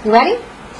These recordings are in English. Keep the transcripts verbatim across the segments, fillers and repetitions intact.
You ready?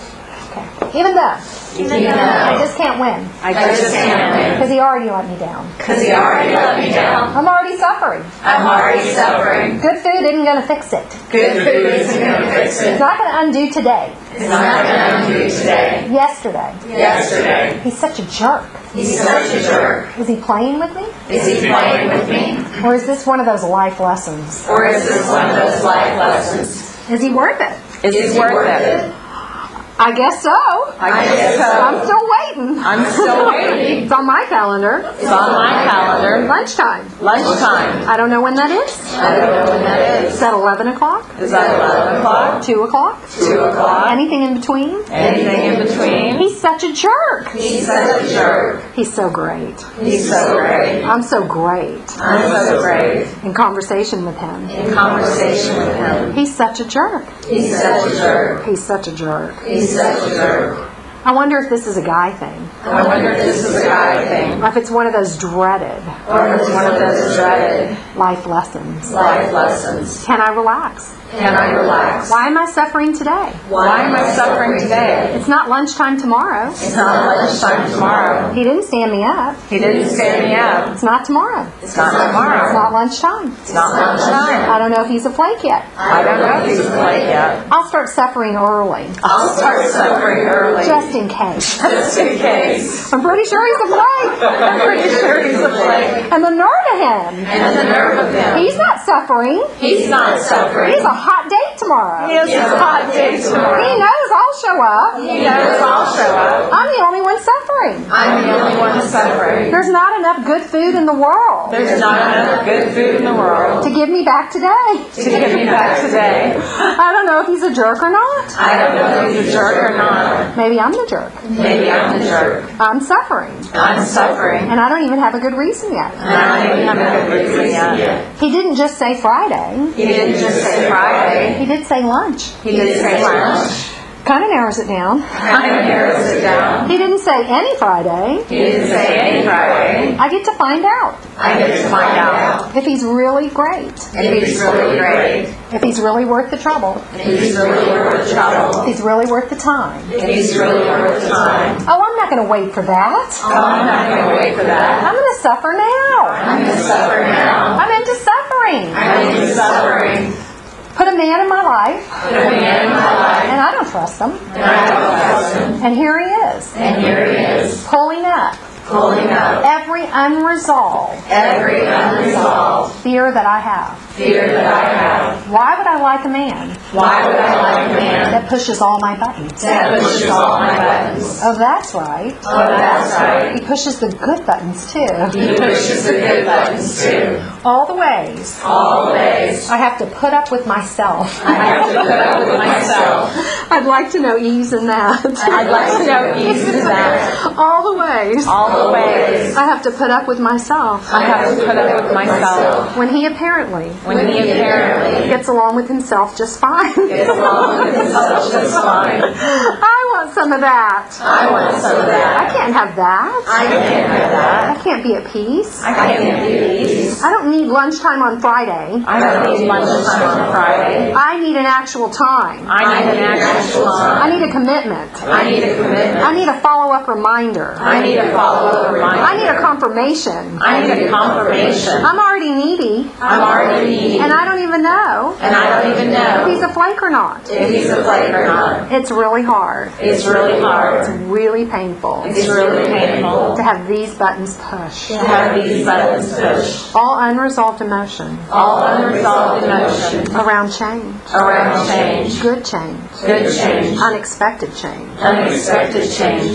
Okay. Even though. Even though. I just can't win. I just can't win. Because he already let me down. Because he already let me down. I'm already suffering. I'm already suffering. Good food isn't going to fix it. Good food isn't going to fix It's it. not going to undo today. It's not going to undo today. Yesterday. Yesterday. He's such a jerk. He's such a jerk. Is he playing with me? Is he playing with me? Or is this one of those life lessons? Or is this one of those life lessons? Is he worth it? Is, is he worth it? it? I guess so. I guess so. I'm still waiting. I'm still waiting. It's on my calendar. It's on my calendar. Lunchtime. Lunchtime. I don't know when that is. I don't know when that is. Is that eleven o'clock? Is that eleven o'clock? two o'clock? two o'clock. Anything in between? Anything in between? He's such a jerk. He's such a jerk. He's so great. He's so great. I'm so great. I'm so great. In conversation with him. In conversation with him. He's such a jerk. He's such a jerk. He's such a jerk. He's such a jerk. I wonder if this is a guy thing. I wonder if this is a guy thing. Or if it's one of those dreaded. Or if it's one of those dreaded life lessons. Life lessons. Can I relax? Can I relax? Why am I suffering today? Why am I suffering today? It's not lunchtime tomorrow. It's not lunchtime tomorrow. He didn't stand me up. He didn't stand me up. It's not tomorrow. It's not tomorrow. It's not lunchtime. It's not lunchtime. I don't know if he's a flake yet. I don't know if he's a flake yet. I'll start suffering early. I'll start suffering early. Just in case. Just in case. I'm pretty sure he's a flake. I'm pretty sure he's a flake. And the nerve of him. And the nerve of him. He's not suffering. He's not suffering. He's a hot date tomorrow. He has a hot day tomorrow. He knows I'll show up. He knows I'll show up. I'm the only one suffering. I'm the only one suffering. There's not enough good food in the world. There's not enough good food in the world to give me back today. To give me back today. I don't know if he's a jerk or not. I don't know if he's a jerk or not. Maybe I'm the jerk. Maybe I'm the jerk. I'm suffering. I'm suffering. And I don't even have a good reason yet. And I don't even have a good reason yet. He didn't just say Friday. He didn't just say Friday. He did say lunch. He did say lunch. Kind of narrows it down. Kind of narrows it down. He didn't say any Friday. He didn't say any Friday. I get to find out. I get to find out. If he's really great. If he's really great. If he's really worth the trouble. If he's really worth the trouble. If he's really worth the time. If he's really worth the time. Oh, I'm not going to wait for that. Oh, I'm not going to wait for that. I'm going to suffer now. I'm going to suffer now. I'm into suffering. I'm into suffering. Put a man in my life. Put a man in my life. And I don't trust him. And I don't trust him. And here he is. And here he is. Pulling up. Pulling up. Every unresolved. Every unresolved. Fear that I have. Fear that I have. Why would I like a man? Why would I like a man that pushes all my buttons? That pushes all my buttons. Oh, that's right. Oh, that's right. He pushes the good buttons too. He pushes the good buttons too. All the ways. All the ways. I have to put up with myself. I have to put up with myself. I'd like to know ease in that. I'd like to know ease in that. All the ways. All the ways. I have to put up with myself. I have to put up with myself. When he apparently. When he apparently gets along with himself just fine. Gets along with himself just fine. I want some of that. I want some of that. I can't have that. I can't have that. I can't be at peace. I can't be at peace. I don't need lunchtime on Friday. I don't need lunchtime on Friday. I need an actual time. I need an actual time. I need a commitment. I need a commitment. I need a follow-up reminder. I need a follow-up reminder. I need a confirmation. I need a confirmation. I'm already needy. I'm already needy. And I don't even know. And I don't even know if he's a flake or not. If he's a flake or not. It's really hard. It's really hard. It's really painful. It's really painful to have these buttons pushed. To have these buttons pushed. All unresolved emotion. All unresolved emotion. Around change. Around change. Good change. Good change. Unexpected change. Unexpected change.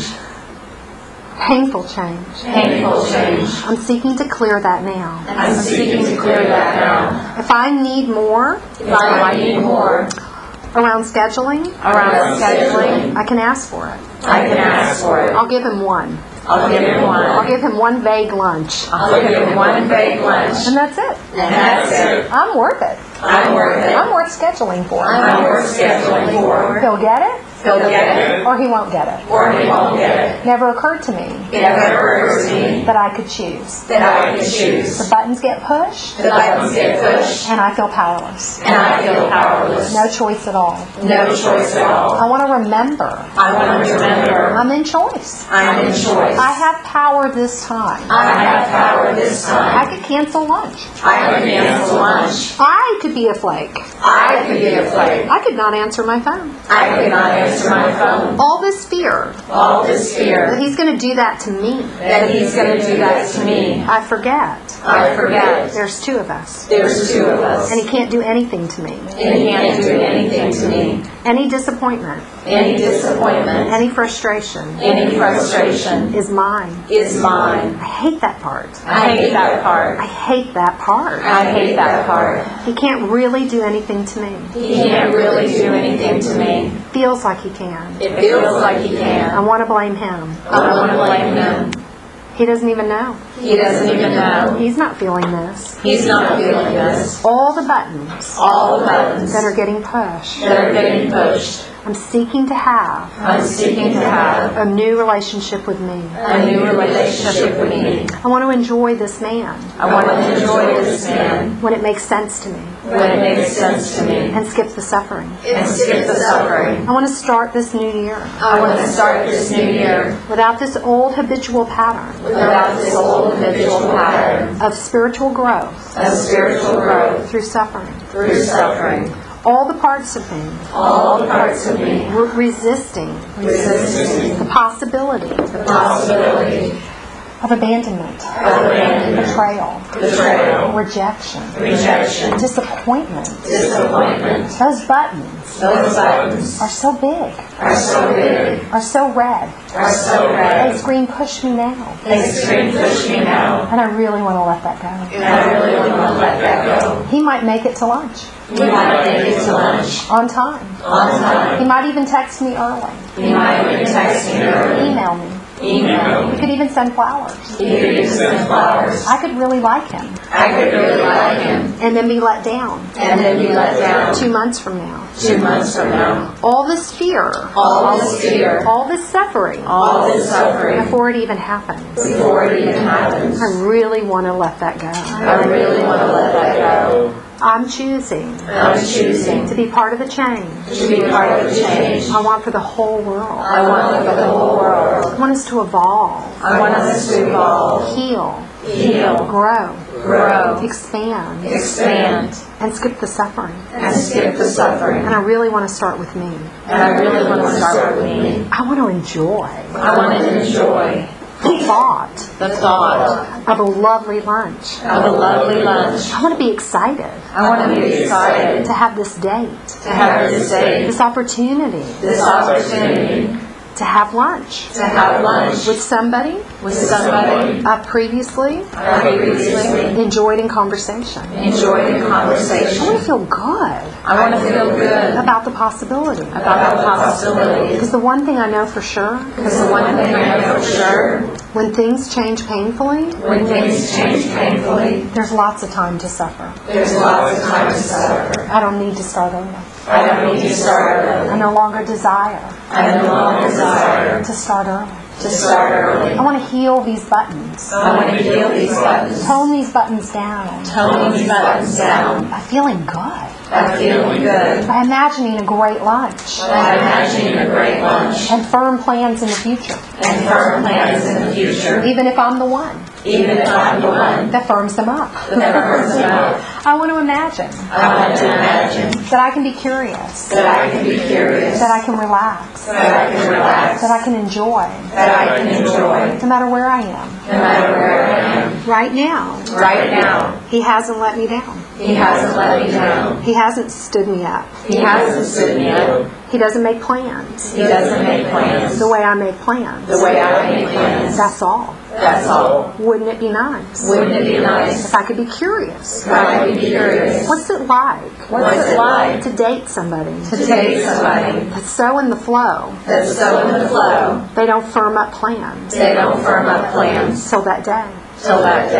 Painful change. Painful change. I'm seeking to clear that now. I'm seeking to clear that now. If I need more, if I need more around scheduling, around scheduling, I can ask for it. I can ask for it. I'll give him one. I'll give him one. I'll give him one vague lunch. I'll give him one vague lunch. And that's it. And that's it. I'm worth it. I'm worth it. I'm worth scheduling for. I'm worth scheduling for. He'll get it, He'll get it, or he won't get it. or he won't get it. Never occurred to me It never occurred to me that I could choose. that I could choose. The buttons get pushed, The buttons get pushed, and I feel powerless. and I feel powerless. No choice at all. No choice at all. I want to remember I want to remember I'm in choice. I'm in choice. I have power this time. I have power this I time. could cancel lunch. I can cancel lunch. I could be a flake. I could be a flake. I could not answer my phone. I could not answer my phone. All this fear All this that fear he's going to do that to me, that he's going to do that to me. I forget. I forget. There's two of us, There's two of us. and he can't do anything to me. And he can't do anything to me. Any disappointment, Any disappointment, any frustration any frustration is mine. is mine. I hate that part. I hate that part. I hate that part. I hate that part. He can't really do anything to me. He can't really do anything to me. Feels like he can. It feels like he I can. want to blame him. I want to blame him. He doesn't even know. He doesn't even know. He's not feeling this. He's not feeling this. All the buttons All the buttons that are getting pushed, that are getting pushed. I'm seeking to have I'm seeking to have a new relationship with me. a new relationship with me. I want to enjoy this man I want to enjoy this man when it makes sense to me when it makes sense to me and skip the suffering. and skip the suffering. I want to start this new year I want to start this new year without this old habitual pattern without this old habitual pattern of spiritual growth of spiritual growth through suffering. through suffering. All the parts of me All the parts of me re- resisting resisting the possibility the possibility of abandonment, of abandonment, betrayal, betrayal, rejection, rejection, disappointment. disappointment. Those buttons Those buttons are so big, are so big, are so red. are so They red. scream, push me now. They scream, push me now. And I really want to let that go. And I really want to let that go. He might make it to lunch He might make it to lunch on time. on time. He might even text me early, He might even text me early, email me. email. He could even send flowers. He could even send flowers. I could really like him I could really like him and then be let down and then be let down two months from now. two months from now. All this fear, All this fear, all this suffering all this suffering before it even happens. before it even happens. I really want to let that go. I really want to let that go. I'm choosing I'm choosing to be part of the change to be part of the change I want for the whole world. I want for the whole world. I want us to evolve, I want us to evolve, heal, heal, grow, grow, expand, expand, and skip the suffering. and skip the suffering. And I really want to start with me. And I really want to start with me. I want to enjoy I want to enjoy the thought the thought of a lovely lunch. of a lovely lunch. I want to be excited I want to be excited to have this date, to have this day, this opportunity this opportunity to have lunch to have lunch with somebody with somebody I previously I previously enjoyed in conversation. enjoyed in I conversation. want to feel good I want to feel good about the possibility. about the possibilities. Because the one thing I know for sure, Because the one thing I know for sure, when things change painfully, when things change painfully, there's lots of time to suffer. there's lots of time to suffer. I don't need to start over. I don't need to start early. I no longer desire I no longer desire to start early. to start early. I want to heal these buttons, I want to heal these buttons, tone these buttons down tone these buttons down. by feeling good, I'm feeling good. by imagining a great lunch I'm imagining a great lunch and firm plans in the future, and firm plans in the future, even if I'm the one even if I'm the one that firms them up. that firms them up. I want to imagine I want to imagine that I can be curious, that I can be curious, that I can relax, that I can relax, that I can enjoy, that I can enjoy, no matter where I am. no matter where I am. Right now, Right now, He hasn't let me down. He hasn't let me down. He hasn't stood me up. He hasn't stood me up. He doesn't make plans He doesn't make plans the way I make plans. the way I make plans. That's all. That's all. Wouldn't it be nice Wouldn't it be nice if I could be curious? if I could be curious? What's it like What's it like to date somebody to date somebody that's so in the flow that's so in the flow, they don't firm up plans they don't firm up plans till that day? till that day?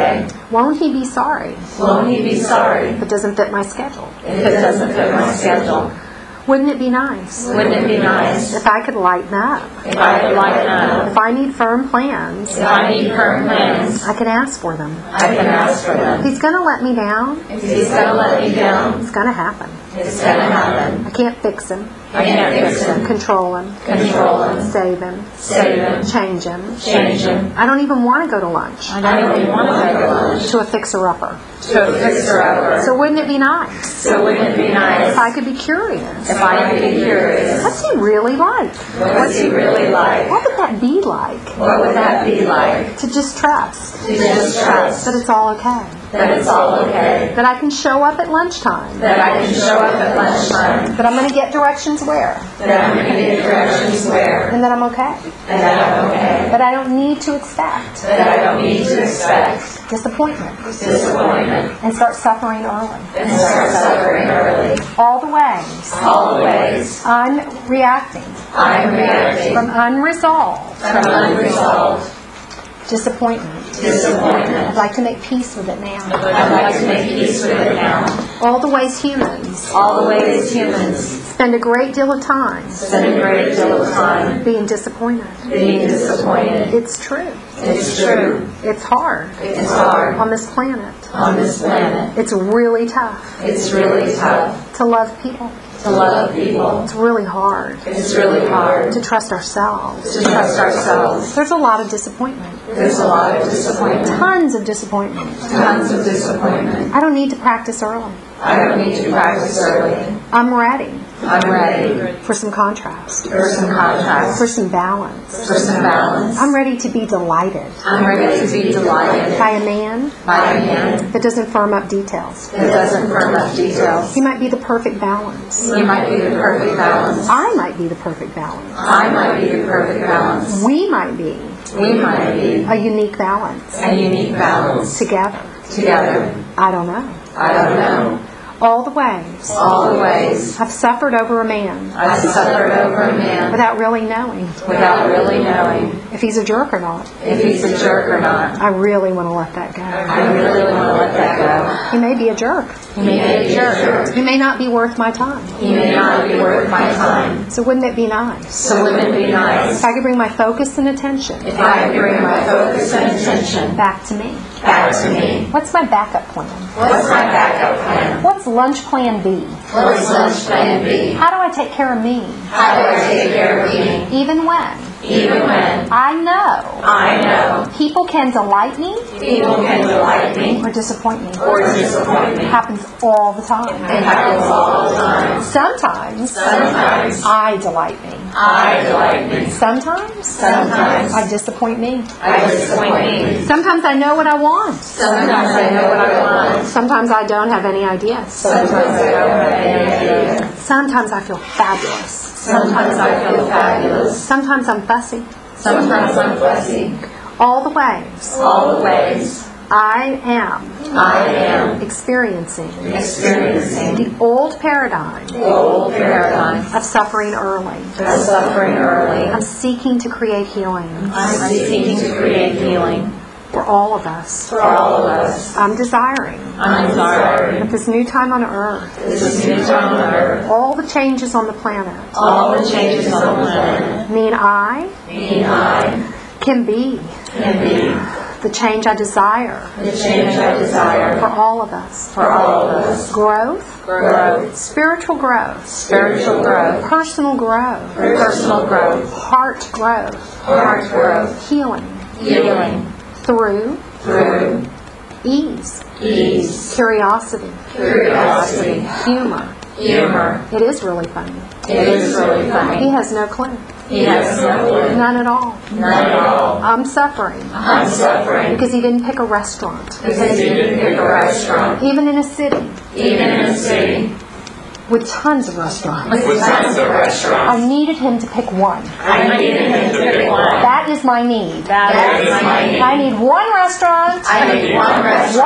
Won't he be sorry Won't he be sorry if it doesn't fit my schedule? if it doesn't fit my schedule? Wouldn't it be nice Wouldn't it be nice if I could lighten up? if I could lighten up? If I need firm plans, If I need firm plans, I can ask for them. I can ask for If them. he's going to let me down, If he's going to let me down, it's going to happen. it's going to happen. I can't fix him, I can't fix him, control him, control him, save him, save him, change him. change him. I don't even want to go to lunch I don't even want to go to lunch to a fixer-upper. to a fixer-upper. So wouldn't it be nice So wouldn't it be nice if I could be curious? if I could be curious? What's he really like? What's he really like? What would that be like What would that be like? to just trust To just trust that it's all okay? that it's all okay. That I can show up at lunchtime? That I can show up at lunchtime. That I'm going to get directions where? That I'm going to get directions where. And that I'm okay? And that I'm okay. That I don't need to expect That I don't need to expect disappointment disappointment and start suffering early. and start suffering early. All the ways All the ways I'm reacting I'm reacting from unresolved from unresolved disappointment. disappointment. I'd like to make peace with it now. I'd like to make peace with it now. All the ways humans All the ways humans spend a great deal of time spend a great deal of time being disappointed. being disappointed. It's true. It's true. It's hard It's hard on this planet. on this planet. It's really tough It's really tough to love people. to love people. It's really hard It's really hard to trust ourselves. to trust ourselves. There's a lot of disappointment. There's a lot of disappointment. Tons of disappointment. Tons of disappointment. I don't need to practice early. I don't need to practice early. I'm ready I'm ready for some contrast, for some contrast, for some balance. for some balance. I'm ready to be delighted I'm ready to be delighted by a man by a man that doesn't firm up details. that doesn't firm up details. He might be the perfect balance. He might be the perfect balance. I might be the perfect balance. I might be the perfect balance. We might be We might be a unique balance a unique balance together. together. I don't know. I don't know. All the ways All the ways I've suffered over a man I've suffered over a man without really knowing without really knowing if he's a jerk or not. if he's a jerk or not. I really want to let that go. I really want to let that go. He may be a jerk. He may be a jerk. He may not be worth my time. He may not be worth my time. So wouldn't it be nice So wouldn't it be nice if I could bring my focus and attention if I could bring my focus and attention back to me? back to me? What's my backup plan? What's my backup plan? What's lunch plan B? What's lunch plan B? How do I take care of me How do I take care of me? even when Even when I know I know people can delight me people can delight me or disappoint me? or disappoint It me. happens all the time. It happens all the time. Sometimes Sometimes I delight me. I delight me. Sometimes Sometimes I disappoint me. I disappoint me. Sometimes I know what I want. Sometimes I know what I want. Sometimes I don't have any ideas. Sometimes I don't have any idea. Sometimes I feel fabulous. Sometimes I feel fabulous. Sometimes I'm fussy. Sometimes I'm fussy. All the ways All the ways I am I am experiencing experiencing the old paradigm the old paradigm of suffering early. of suffering early. I'm seeking to create healing I'm seeking to create healing for all of us. for all of us. I'm desiring I'm sorry. at this new time on earth, This is new time on earth. all the changes on the planet All the changes on the planet mean I mean I can be can be the change I desire the change I desire for all of us. for all of us. Growth, Growth, spiritual growth, spiritual growth, personal growth, personal growth, heart growth, heart growth, healing healing through through ease, ease, curiosity, curiosity, humor. humor. It is really funny. It is really He funny. has no clue. He has no clue. None at all. None at all. I'm suffering I'm suffering because he didn't pick a restaurant, because he didn't pick a restaurant, even in a city even in a city with tons of restaurants. with tons of restaurants. I needed him to pick one. I needed him to pick one. That is my need. That is my need. I need one restaurant, I need one one restaurant, firm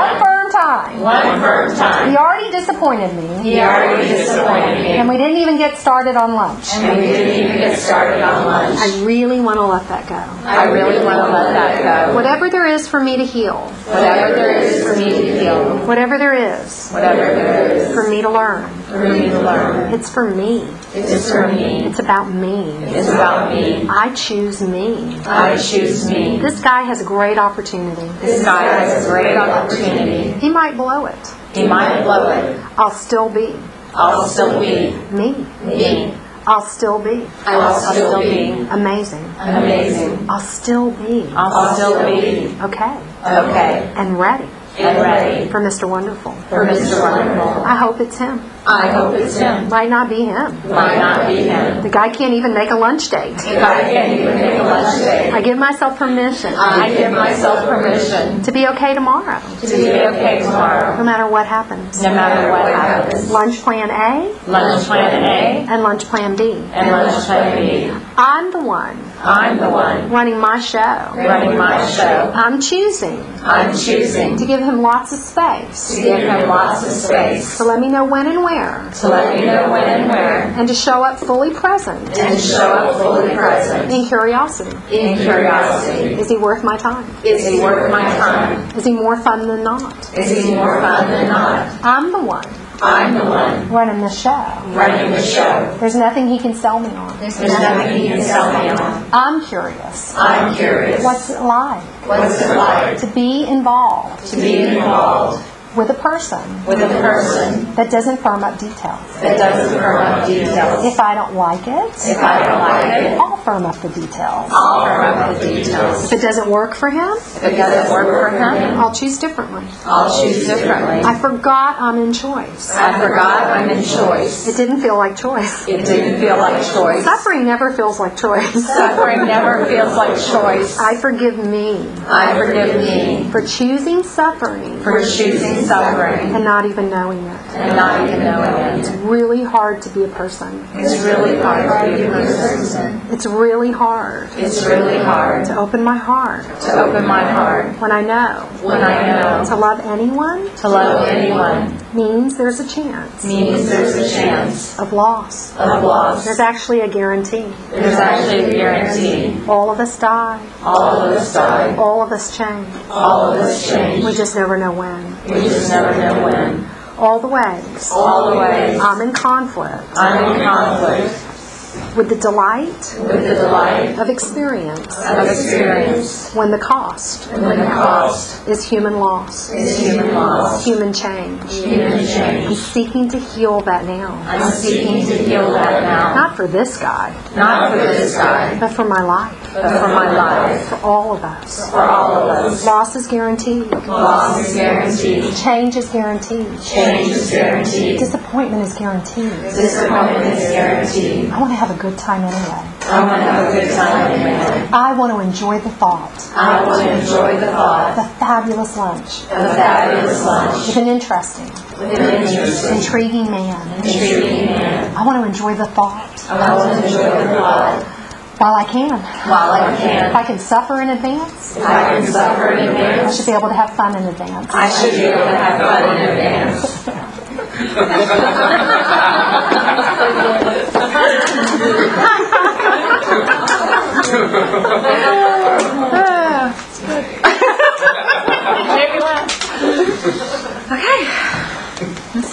time. One firm time. He already disappointed me. He already disappointed me. And we didn't even get started on lunch. And we didn't even get started on lunch. I really want to let that go. I really want to let that go. Whatever there is for me to heal. Whatever there is for me to heal. Whatever there is Whatever there is for me to learn. for me to learn. It's for me. It's for me. It's about me. It's about me. I choose me. I choose me. This guy has a great opportunity. This guy has a great opportunity. He might blow it. He might blow it. I'll still be I'll still be me. me. I'll still be I'll still be amazing. amazing. I'll still be I'll still be okay okay and ready and ready for Mister Wonderful. for Mister Wonderful. I hope it's him. I hope it's him. Might not be him. Might not be him. The guy can't even make a lunch date. The guy can't even make a lunch date. I give myself permission I give myself permission to be okay tomorrow, to be okay no tomorrow, matter what happens. no matter what happens. Lunch plan A Lunch plan A and lunch plan B. and lunch plan B. I'm the one I'm the one running my show. running my show. I'm choosing I'm choosing to give him lots of space, to give him lots of space, to let me know when and where, to let me know when and where, and to show up fully present and show up fully present in curiosity. in curiosity. Is he worth my time? Is he worth my time? Is he more fun than not? Is he more fun than not? I'm the one I'm the one running the show. running the show. There's nothing he can sell me on. There's nothing he can sell me on. I'm curious. I'm curious. What's it like What's it like to be involved to be involved with a person with a person that doesn't firm up details? that doesn't firm up details? If I don't like it, If I don't like it, I'll firm up the details. I'll firm up the details. If it doesn't work for him, If it doesn't work for him, I'll choose differently. I'll choose differently. I forgot I'm in choice. I forgot I'm in choice. It didn't feel like choice. It didn't feel like choice. Suffering never feels like choice. Suffering never feels like choice. I forgive me I forgive me for choosing suffering for choosing suffering and not even knowing it. and not even knowing It's it. really hard to be a person. It's really hard to be a person. It's really hard It's really hard to open my heart to open my heart when I know when I know to love anyone to love anyone means there's a chance means there's a chance of loss. of loss. There's actually a guarantee. There's actually a guarantee. All of us die. All of us die. All of us change. All of us change. We just never know when. We just never know when. All the ways All the ways I'm in conflict I'm in conflict with the delight with the delight of experience of experience when the cost when the cost is human loss, is human loss, human change. human I'm change. seeking to heal that now. I'm seeking to heal that now. Not for this guy, Not for this guy, but for my life, but for my life. for all of us. For all of us. Loss is guaranteed. Loss is guaranteed. Change is guaranteed. Change is guaranteed. Disappointment is guaranteed. Disappointment is guaranteed. I want to have a good time anyway. I want to have a good time anyway. I want to enjoy the thought, I want to enjoy the thought the fabulous lunch of a fabulous lunch with an interesting, with an interesting, intriguing man. intriguing man. I want to enjoy the thought I want to enjoy the thought while I can. while I If can. I can suffer in advance, If I can suffer in I advance, should be able to have fun in advance. I should be able to have fun in advance.